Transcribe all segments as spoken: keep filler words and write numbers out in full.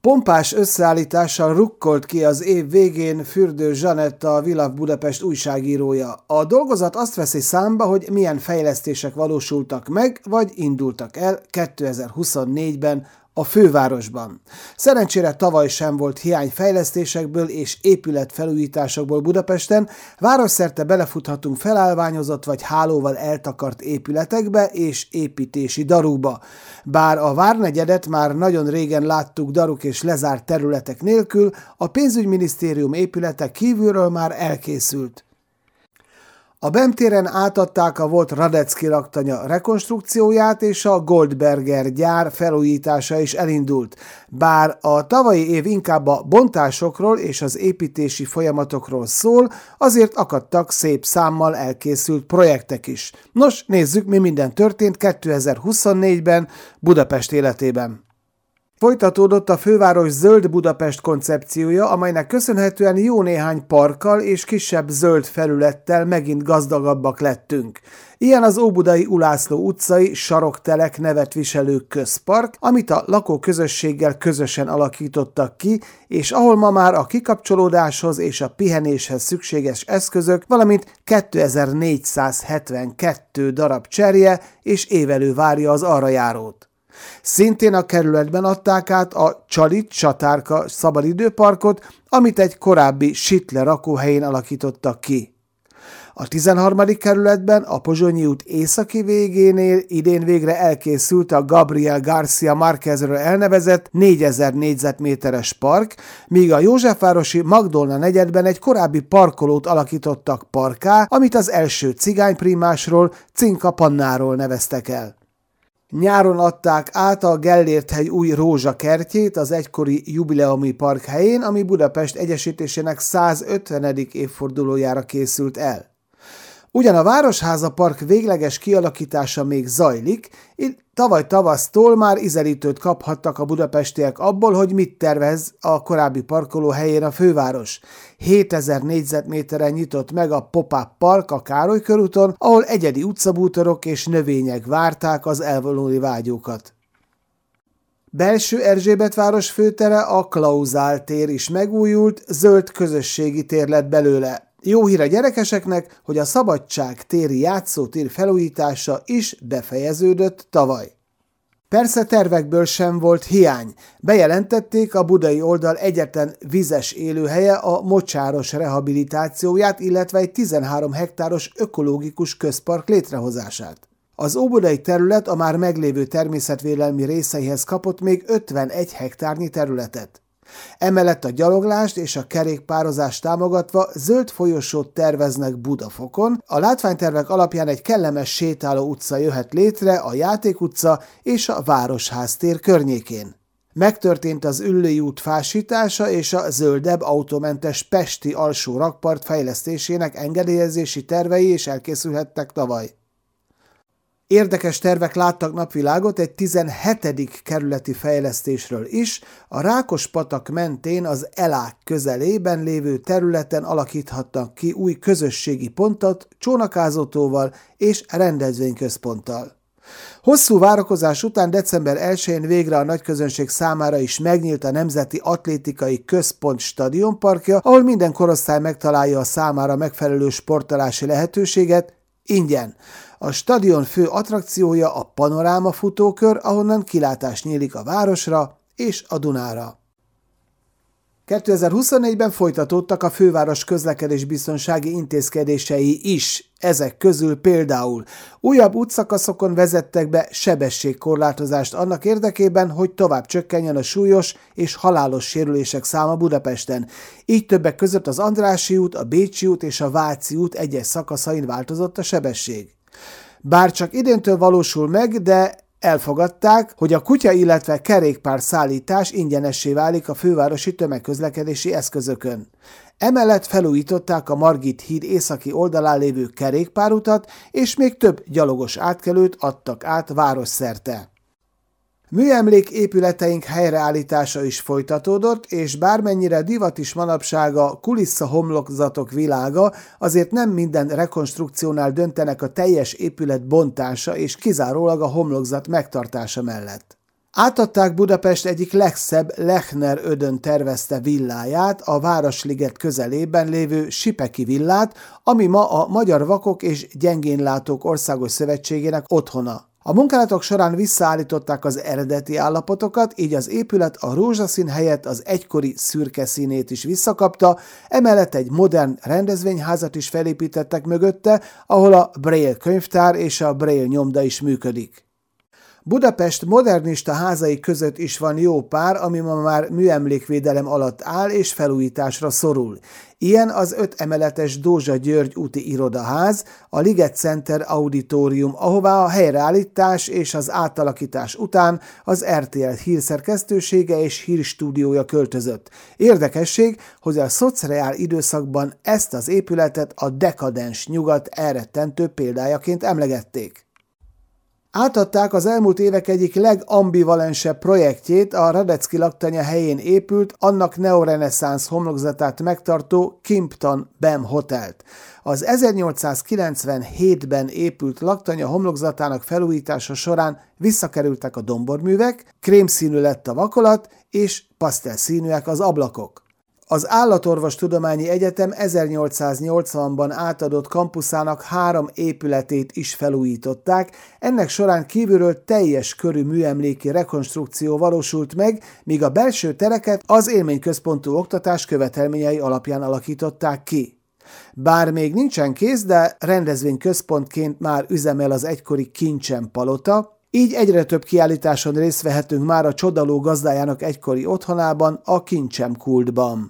Pompás összeállítással rukkolt ki az év végén Fürdő Zsanett, a We Love Budapest újságírója. A dolgozat azt veszi számba, hogy milyen fejlesztések valósultak meg, vagy indultak el kétezer-huszonnégyben a fővárosban. Szerencsére tavaly sem volt hiány fejlesztésekből és épületfelújításokból Budapesten, városszerte belefuthatunk felállványozott vagy hálóval eltakart épületekbe és építési darúba. Bár a Várnegyedet már nagyon régen láttuk daruk és lezárt területek nélkül, a pénzügyminisztérium épülete kívülről már elkészült. A Bem téren átadták a volt Radetzky raktanya rekonstrukcióját, és a Goldberger gyár felújítása is elindult. Bár a tavalyi év inkább a bontásokról és az építési folyamatokról szól, azért akadtak szép számmal elkészült projektek is. Nos, nézzük, mi minden történt kétezer-huszonnégyben Budapest életében. Folytatódott a főváros zöld Budapest koncepciója, amelynek köszönhetően jó néhány parkkal és kisebb zöld felülettel megint gazdagabbak lettünk. Ilyen az óbudai Ulászló utcai Saroktelek nevet viselő közpark, amit a lakóközösséggel közösen alakítottak ki, és ahol ma már a kikapcsolódáshoz és a pihenéshez szükséges eszközök, valamint kétezer-négyszázhetvenkettő darab cserje és évelő várja az arra járót. Szintén a kerületben adták át a Csalit-Csatárka szabadidőparkot, amit egy korábbi Sitle rakóhelyén alakítottak ki. A tizenharmadik kerületben a Pozsonyi út északi végénél idén végre elkészült a Gabriel García Márquezről elnevezett négyezer négyzetméteres park, míg a Józsefvárosi Magdolna negyedben egy korábbi parkolót alakítottak parkká, amit az első cigányprímásról, Cinka Pannáról neveztek el. Nyáron adták át a Gellérthegy új rózsakertjét az egykori jubileumi park helyén, ami Budapest egyesítésének százötvenedik évfordulójára készült el. Ugyan a Városháza Park végleges kialakítása még zajlik, így tavaly tavasztól már ízelítőt kaphattak a budapestiek abból, hogy mit tervez a korábbi parkoló helyén a főváros. hétezer négyzetméteren nyitott meg a Pop-up Park a Károly körúton, ahol egyedi utcabútorok és növények várták az elvonulni vágyókat. Belső Erzsébetváros főtere, a Klauzál tér is megújult, zöld közösségi tér lett belőle. Jó hír a gyerekeseknek, hogy a Szabadság téri játszótér felújítása is befejeződött tavaly. Persze tervekből sem volt hiány. Bejelentették a budai oldal egyetlen vizes élőhelye a mocsáros rehabilitációját, illetve egy tizenhárom hektáros ökológikus közpark létrehozását. Az óbudai terület a már meglévő természetvédelmi részeihez kapott még ötvenegy hektárnyi területet. Emellett a gyaloglást és a kerékpározást támogatva zöld folyosót terveznek Budafokon, a látványtervek alapján egy kellemes sétáló utca jöhet létre a Játék utca és a Városház tér környékén. Megtörtént az Üllői út fásítása és a zöldebb autómentes pesti alsó rakpart fejlesztésének engedélyezési tervei is elkészülhettek tavaly. Érdekes tervek láttak napvilágot egy tizenhetedik kerületi fejlesztésről is, a Rákospatak mentén az Elák közelében lévő területen alakíthatnak ki új közösségi pontot csónakázótóval és rendezvényközponttal. Hosszú várakozás után december elsején végre a nagyközönség számára is megnyílt a Nemzeti Atlétikai Központ stadionparkja, ahol minden korosztály megtalálja a számára megfelelő sportolási lehetőséget ingyen. A stadion fő attrakciója a panoráma futókör, ahonnan kilátás nyílik a városra és a Dunára. kétezer-huszonnégyben folytatódtak a főváros közlekedésbiztonsági intézkedései is. Ezek közül például újabb útszakaszokon vezettek be sebességkorlátozást annak érdekében, hogy tovább csökkenjen a súlyos és halálos sérülések száma Budapesten. Így többek között az Andrássy út, a Bécsi út és a Váci út egyes szakaszain változott a sebesség. Bár csak idéntől valósul meg, de elfogadták, hogy a kutya, illetve kerékpár szállítás ingyenessé válik a fővárosi tömegközlekedési eszközökön. Emellett felújították a Margit híd északi oldalán lévő kerékpárutat, és még több gyalogos átkelőt adtak át városszerte. Műemlék épületeink helyreállítása is folytatódott, és bármennyire divat is manapság a kulisszahomlokzatok világa, azért nem minden rekonstrukciónál döntenek a teljes épület bontása és kizárólag a homlokzat megtartása mellett. Átadták Budapest egyik legszebb Lechner Ödön tervezte villáját, a Városliget közelében lévő Sipeki villát, ami ma a Magyar Vakok és Gyengénlátók Országos Szövetségének otthona. A munkálatok során visszaállították az eredeti állapotokat, így az épület a rózsaszín helyett az egykori szürke színét is visszakapta, emellett egy modern rendezvényházat is felépítettek mögötte, ahol a Braille könyvtár és a Braille nyomda is működik. Budapest modernista házai között is van jó pár, ami ma már műemlékvédelem alatt áll és felújításra szorul. Ilyen az öt emeletes Dózsa György úti irodaház, a Liget Center auditorium, ahová a helyreállítás és az átalakítás után az er té el hírszerkesztősége és hírstúdiója költözött. Érdekesség, hogy a szocreál időszakban ezt az épületet a dekadens nyugat elrettentő példájaként emlegették. Átadták az elmúlt évek egyik legambivalensebb projektjét, a Radecki laktanya helyén épült, annak neoreneszánsz homlokzatát megtartó Kimpton Bem Hotelt. Az ezernyolcszázkilencvenhétben épült laktanya homlokzatának felújítása során visszakerültek a domborművek, krémszínű lett a vakolat és pasztelszínűek az ablakok. Az Állatorvostudományi Egyetem ezernyolcszáznyolcvanban átadott kampuszának három épületét is felújították, ennek során kívülről teljes körű műemléki rekonstrukció valósult meg, míg a belső tereket az élményközpontú oktatás követelményei alapján alakították ki. Bár még nincsen kész, de rendezvényközpontként már üzemel az egykori Kincsen palota, így egyre több kiállításon részt vehetünk már a Csodaló gazdájának egykori otthonában, a Kincsem kultban.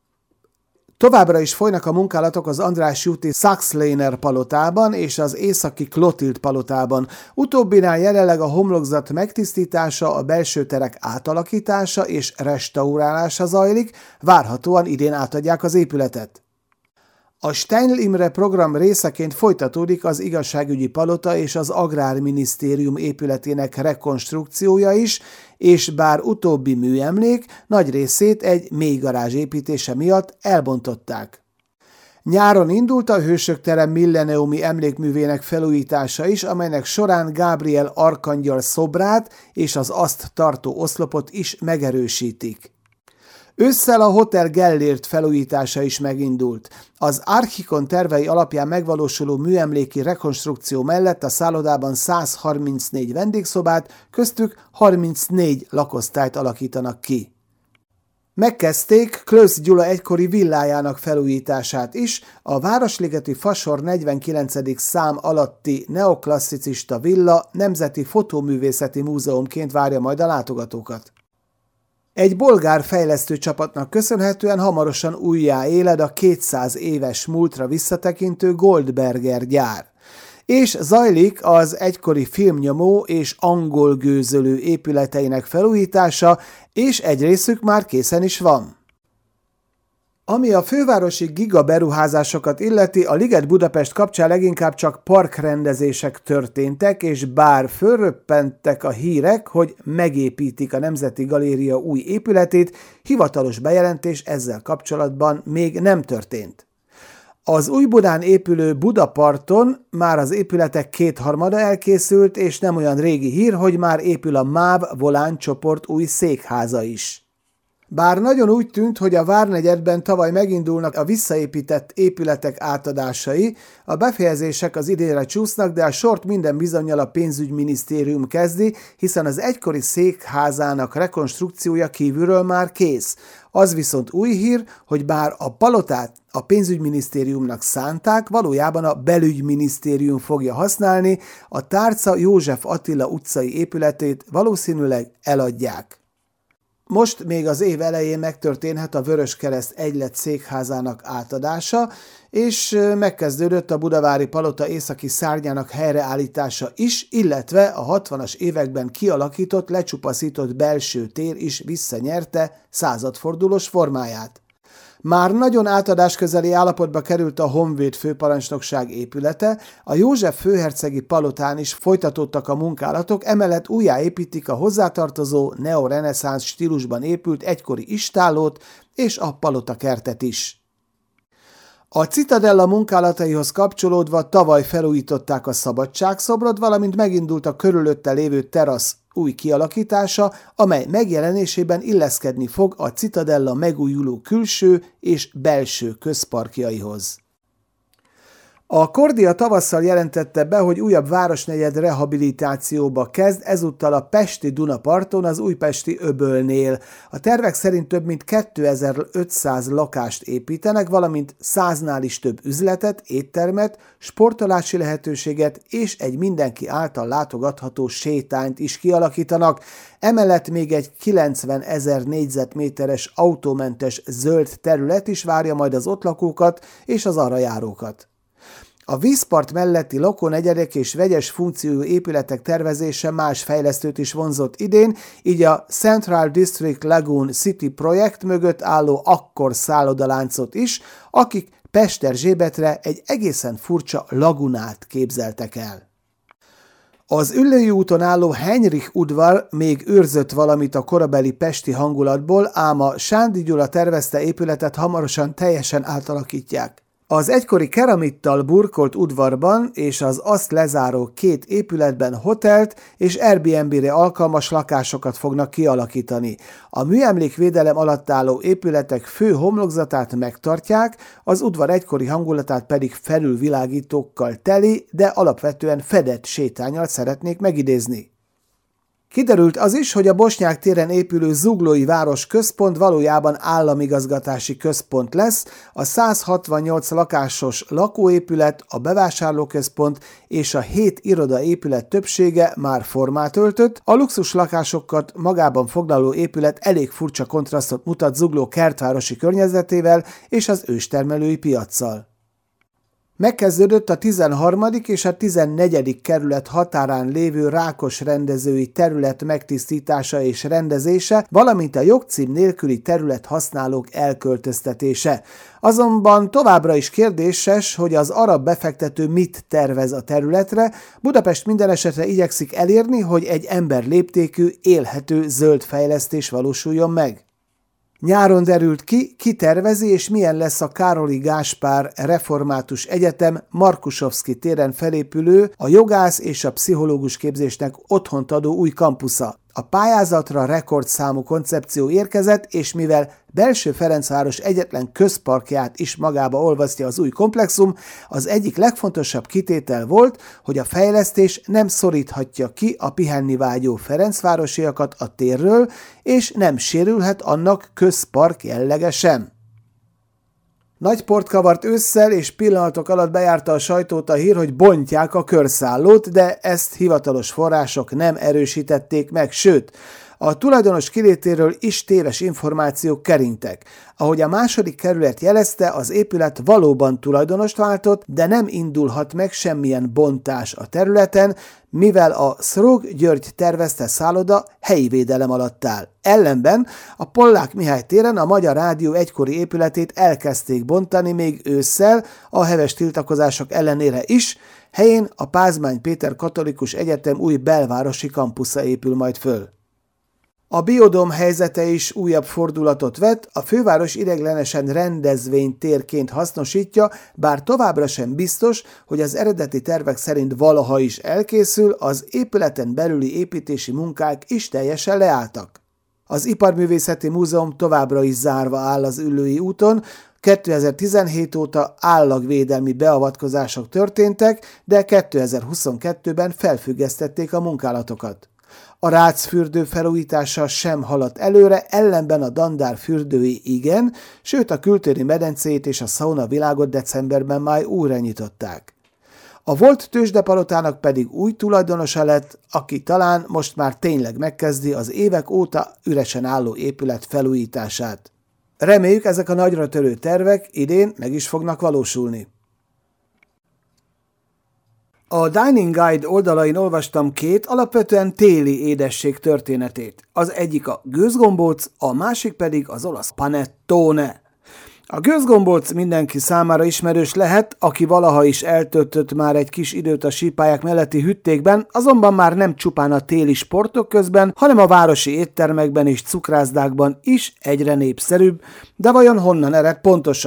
Továbbra is folynak a munkálatok az Andrássy úti Saxleiner palotában és az északi Klotild palotában. Utóbbinál jelenleg a homlokzat megtisztítása, a belső terek átalakítása és restaurálása zajlik, várhatóan idén átadják az épületet. A Steinl Imre program részeként folytatódik az igazságügyi palota és az Agrárminisztérium épületének rekonstrukciója is, és bár utóbbi műemlék, nagy részét egy mélygarázs építése miatt elbontották. Nyáron indult a Hősök tere milleniumi emlékművének felújítása is, amelynek során Gábriel arkangyal szobrát és az azt tartó oszlopot is megerősítik. Ősszel a Hotel Gellért felújítása is megindult. Az Archikon tervei alapján megvalósuló műemléki rekonstrukció mellett a szállodában száz harmincnégy vendégszobát, köztük harmincnégy lakosztályt alakítanak ki. Megkezdték Klösz Gyula egykori villájának felújítását is, a Városligeti Fasor negyvenkilencedik szám alatti neoklasszicista villa Nemzeti Fotóművészeti Múzeumként várja majd a látogatókat. Egy bolgár fejlesztő csapatnak köszönhetően hamarosan újjáéled a kétszáz éves múltra visszatekintő Goldberger gyár. És zajlik az egykori filmnyomó és angol gőzölő épületeinek felújítása, és egy részük már készen is van. Ami a fővárosi gigaberuházásokat illeti, a Liget Budapest kapcsán leginkább csak parkrendezések történtek, és bár fölröppentek a hírek, hogy megépítik a Nemzeti Galéria új épületét, hivatalos bejelentés ezzel kapcsolatban még nem történt. Az Újbudán épülő Budaparton már az épületek kétharmada elkészült, és nem olyan régi hír, hogy már épül a MÁV Volán csoport új székháza is. Bár nagyon úgy tűnt, hogy a Várnegyedben tavaly megindulnak a visszaépített épületek átadásai, a befejezések az idénre csúsznak, de a sort minden bizonnyal a pénzügyminisztérium kezdi, hiszen az egykori székházának rekonstrukciója kívülről már kész. Az viszont új hír, hogy bár a palotát a pénzügyminisztériumnak szánták, valójában a belügyminisztérium fogja használni, a Tárca József Attila utcai épületét valószínűleg eladják. Most még az év elején megtörténhet a Vöröskereszt egylet székházának átadása, és megkezdődött a budavári palota északi szárnyának helyreállítása is, illetve a hatvanas években kialakított, lecsupaszított belső tér is visszanyerte századfordulós formáját. Már nagyon átadás közeli állapotba került a Honvéd főparancsnokság épülete, a József főhercegi palotán is folytatódtak a munkálatok, emellett újjáépítik a hozzátartozó neoreneszánsz stílusban épült egykori istállót és a palotakertet is. A Citadella munkálataihoz kapcsolódva tavaly felújították a Szabadságszobrot, valamint megindult a körülötte lévő terasz új kialakítása, amely megjelenésében illeszkedni fog a Citadella megújuló külső és belső közparkjaihoz. A Kordia tavasszal jelentette be, hogy újabb városnegyed rehabilitációba kezd, ezúttal a pesti Dunaparton, az újpesti Öbölnél. A tervek szerint több mint kétezer-ötszáz lakást építenek, valamint száznál is több üzletet, éttermet, sportolási lehetőséget és egy mindenki által látogatható sétányt is kialakítanak. Emellett még egy kilencvenezer négyzetméteres autómentes zöld terület is várja majd az ott lakókat és az arra járókat. A vízpart melletti lakónegyedek és vegyes funkciójú épületek tervezése más fejlesztőt is vonzott idén, így a Central District Lagoon City projekt mögött álló Akkor szállodaláncot is, akik Pesterzsébetre egy egészen furcsa lagunát képzeltek el. Az Üllői úton álló Heinrich udvar még őrzött valamit a korabeli pesti hangulatból, ám a Sándi Gyula tervezte épületet hamarosan teljesen átalakítják. Az egykori keramittal burkolt udvarban és az azt lezáró két épületben hotelt és Airbnb-re alkalmas lakásokat fognak kialakítani. A műemlékvédelem alatt álló épületek fő homlokzatát megtartják, az udvar egykori hangulatát pedig felülvilágítókkal teli, de alapvetően fedett sétánnyal szeretnék megidézni. Kiderült az is, hogy a Bosnyák téren épülő Zuglói városközpont valójában államigazgatási központ lesz, a száz hatvannyolc lakásos lakóépület, a bevásárlóközpont és a hét irodaépület többsége már formát öltött, a luxus lakásokat magában foglaló épület elég furcsa kontrasztot mutat Zugló kertvárosi környezetével és az őstermelői piaccal. Megkezdődött a tizenharmadik és a tizennegyedik kerület határán lévő Rákos rendezői terület megtisztítása és rendezése, valamint a jogcím nélküli terület használók elköltöztetése. Azonban továbbra is kérdéses, hogy az arab befektető mit tervez a területre. Budapest minden esetre igyekszik elérni, hogy egy emberléptékű, élhető zöld fejlesztés valósuljon meg. Nyáron derült ki, ki tervezi és milyen lesz a Károli Gáspár Református Egyetem Markusovszky téren felépülő, a jogász és a pszichológus képzésnek otthont adó új kampusza. A pályázatra rekordszámú koncepció érkezett, és mivel Belső Ferencváros egyetlen közparkját is magába olvasztja az új komplexum, az egyik legfontosabb kitétel volt, hogy a fejlesztés nem szoríthatja ki a pihenni vágyó ferencvárosiakat a térről, és nem sérülhet annak közpark jellege sem. Nagy port kavart ősszel, és pillanatok alatt bejárta a sajtót a hír, hogy bontják a körszállót, de ezt hivatalos források nem erősítették meg, sőt, a tulajdonos kilétéről is téves információk keringtek. Ahogy a második kerület jelezte, az épület valóban tulajdonost váltott, de nem indulhat meg semmilyen bontás a területen, mivel a Szróg György tervezte szálloda helyi védelem alatt áll. Ellenben a Pollák Mihály téren a Magyar Rádió egykori épületét elkezdték bontani még ősszel, a heves tiltakozások ellenére is, helyén a Pázmány Péter Katolikus Egyetem új belvárosi kampusza épül majd föl. A Biodóm helyzete is újabb fordulatot vett, a főváros ideiglenesen rendezvénytérként hasznosítja, bár továbbra sem biztos, hogy az eredeti tervek szerint valaha is elkészül, az épületen belüli építési munkák is teljesen leálltak. Az Iparművészeti Múzeum továbbra is zárva áll az Üllői úton, kétezer-tizenhét óta állagvédelmi beavatkozások történtek, de kétezer-huszonkettőben felfüggesztették a munkálatokat. A Rácz-fürdő felújítása sem haladt előre, ellenben a Dandár fürdői igen, sőt a kültéri medencét és a szauna világot decemberben már újra nyitották. A volt tőzsdepalotának pedig új tulajdonosa lett, aki talán most már tényleg megkezdi az évek óta üresen álló épület felújítását. Reméljük, ezek a nagyra törő tervek idén meg is fognak valósulni. A Dining Guide oldalain olvastam két alapvetően téli édesség történetét. Az egyik a gőzgombóc, a másik pedig az olasz panettone. A gőzgombóc mindenki számára ismerős lehet, aki valaha is eltöltött már egy kis időt a sípályák melletti hüttékben, azonban már nem csupán a téli sportok közben, hanem a városi éttermekben és cukrászdákban is egyre népszerűbb, de vajon honnan ered pontosan?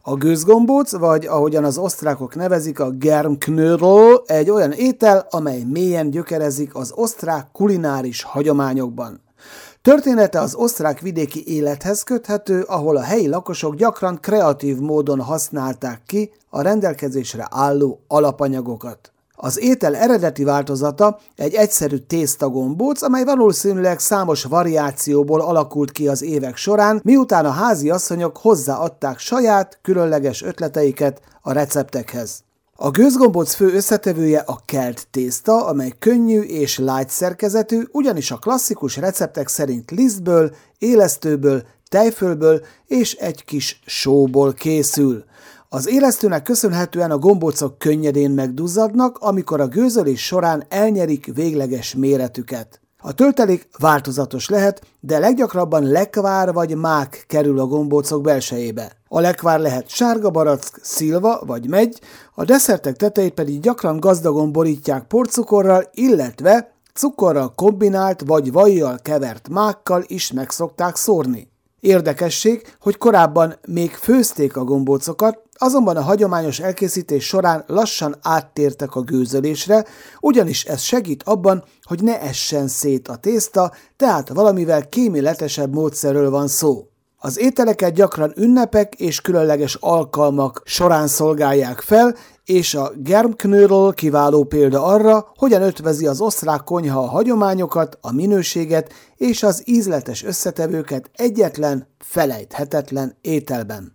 A gőzgombóc, vagy ahogyan az osztrákok nevezik, a Germknödel egy olyan étel, amely mélyen gyökerezik az osztrák kulináris hagyományokban. Története az osztrák vidéki élethez köthető, ahol a helyi lakosok gyakran kreatív módon használták ki a rendelkezésre álló alapanyagokat. Az étel eredeti változata egy egyszerű tésztagombóc, amely valószínűleg számos variációból alakult ki az évek során, miután a háziasszonyok hozzáadták saját, különleges ötleteiket a receptekhez. A gőzgombóc fő összetevője a kelt tészta, amely könnyű és light szerkezetű, ugyanis a klasszikus receptek szerint lisztből, élesztőből, tejfölből és egy kis sóból készül. Az élesztőnek köszönhetően a gombócok könnyedén megduzzadnak, amikor a gőzölés során elnyerik végleges méretüket. A töltelék változatos lehet, de leggyakrabban lekvár vagy mák kerül a gombócok belsejébe. A lekvár lehet sárga barack, szilva vagy megy, a desszertek tetejét pedig gyakran gazdagon borítják porcukorral, illetve cukorral kombinált vagy vajjal kevert mákkal is megszokták szórni. Érdekesség, hogy korábban még főzték a gombócokat, azonban a hagyományos elkészítés során lassan áttértek a gőzölésre, ugyanis ez segít abban, hogy ne essen szét a tészta, tehát valamivel kíméletesebb módszerről van szó. Az ételeket gyakran ünnepek és különleges alkalmak során szolgálják fel, és a Germknödel kiváló példa arra, hogyan ötvözi az osztrák konyha a hagyományokat, a minőséget és az ízletes összetevőket egyetlen, felejthetetlen ételben.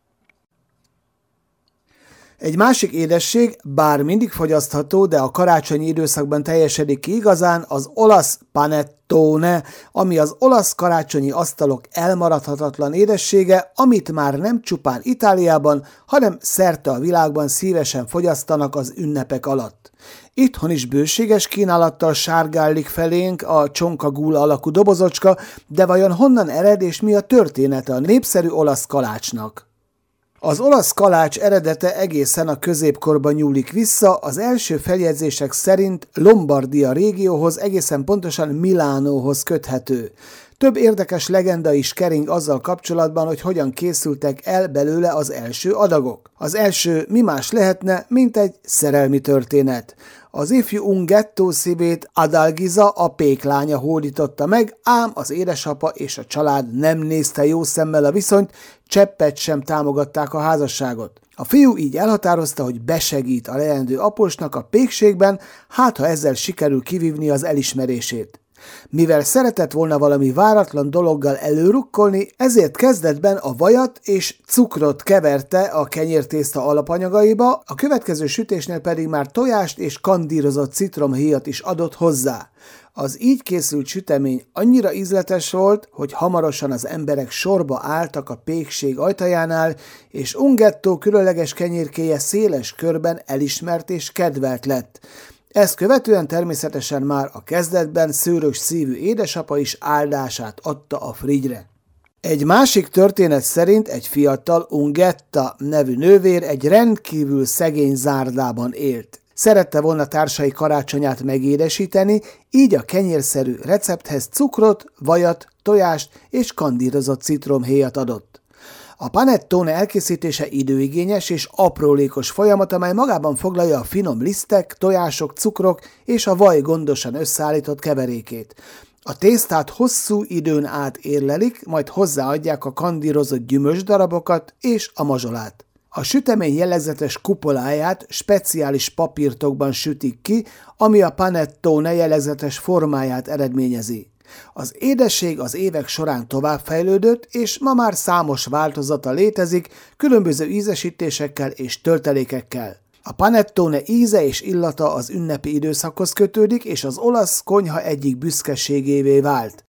Egy másik édesség, bár mindig fogyasztható, de a karácsonyi időszakban teljesedik ki igazán, az olasz panettone, ami az olasz karácsonyi asztalok elmaradhatatlan édessége, amit már nem csupán Itáliában, hanem szerte a világban szívesen fogyasztanak az ünnepek alatt. Itthon is bőséges kínálattal sárgállik felénk a csonkagúla alakú dobozocska, de vajon honnan ered és mi a története a népszerű olasz kalácsnak? Az olasz kalács eredete egészen a középkorba nyúlik vissza, az első feljegyzések szerint Lombardia régióhoz, egészen pontosan Milánóhoz köthető. Több érdekes legenda is kering azzal kapcsolatban, hogy hogyan készültek el belőle az első adagok. Az első mi más lehetne, mint egy szerelmi történet. Az ifjú Unghetto szívét Adalgiza, a péklánya hódította meg, ám az édesapa és a család nem nézte jó szemmel a viszonyt, cseppet sem támogatták a házasságot. A fiú így elhatározta, hogy besegít a leendő aposnak a pékségben, hát ha ezzel sikerül kivívni az elismerését. Mivel szeretett volna valami váratlan dologgal előrukkolni, ezért kezdetben a vajat és cukrot keverte a kenyértészta alapanyagaiba, a következő sütésnél pedig már tojást és kandírozott citromhéjat is adott hozzá. Az így készült sütemény annyira ízletes volt, hogy hamarosan az emberek sorba álltak a pékség ajtajánál, és Unghetto különleges kenyérkéje széles körben elismert és kedvelt lett. Ezt követően természetesen már a kezdetben szőrös szívű édesapa is áldását adta a frigyre. Egy másik történet szerint egy fiatal Ungetta nevű nővér egy rendkívül szegény zárdában élt. Szerette volna társai karácsonyát megédesíteni, így a kenyérszerű recepthez cukrot, vajat, tojást és kandírozott citromhéjat adott. A panettone elkészítése időigényes és aprólékos folyamat, amely magában foglalja a finom lisztek, tojások, cukrok és a vaj gondosan összeállított keverékét. A tésztát hosszú időn át érlelik, majd hozzáadják a kandírozott gyümölcsdarabokat és a mazsolát. A sütemény jellegzetes kupoláját speciális papírtokban sütik ki, ami a panettone jellegzetes formáját eredményezi. Az édesség az évek során továbbfejlődött, és ma már számos változata létezik, különböző ízesítésekkel és töltelékekkel. A panettone íze és illata az ünnepi időszakhoz kötődik, és az olasz konyha egyik büszkeségévé vált.